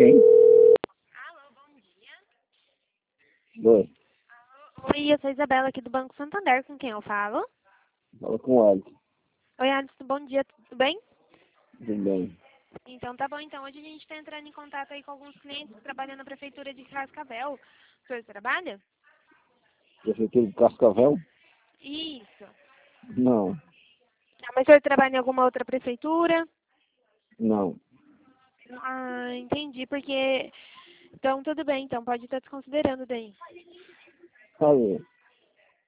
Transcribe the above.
Quem? Alô, bom dia. Oi, Oi, eu sou a Isabela aqui do Banco Santander, com quem eu falo? fala com o Alisson. Oi, Alisson, bom dia, tudo bem? Tudo bem? Então tá bom, então hoje a gente está entrando em contato aí com alguns clientes que trabalham na Prefeitura de Cascavel. O senhor trabalha? Prefeitura de Cascavel? Isso. Não, Mas o senhor trabalha em alguma outra prefeitura? não. Ah, entendi, porque... Então tudo bem, então pode estar desconsiderando daí. Falei.